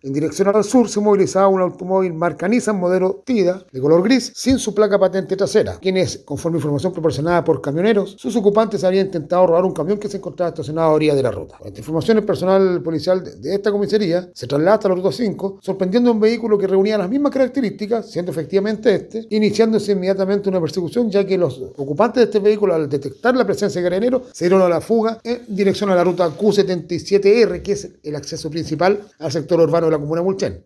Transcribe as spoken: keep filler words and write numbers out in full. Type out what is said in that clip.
En dirección al sur se movilizaba un automóvil marca Nissan modelo Tida de color gris sin su placa patente trasera, quienes, conforme información proporcionada por camioneros, sus ocupantes habían intentado robar un camión que se encontraba estacionado a orilla de la ruta. Con esta información, el personal policial de esta comisaría se traslada hasta la ruta cinco, sorprendiendo un vehículo que reunía las mismas características, siendo efectivamente este, iniciándose inmediatamente una persecución, ya que los ocupantes de este vehículo, al detectar la presencia de carabineros, se dieron a la fuga en dirección a la ruta Q setenta y siete R, que es el acceso principal al sector urbano de la comuna de Mulchen.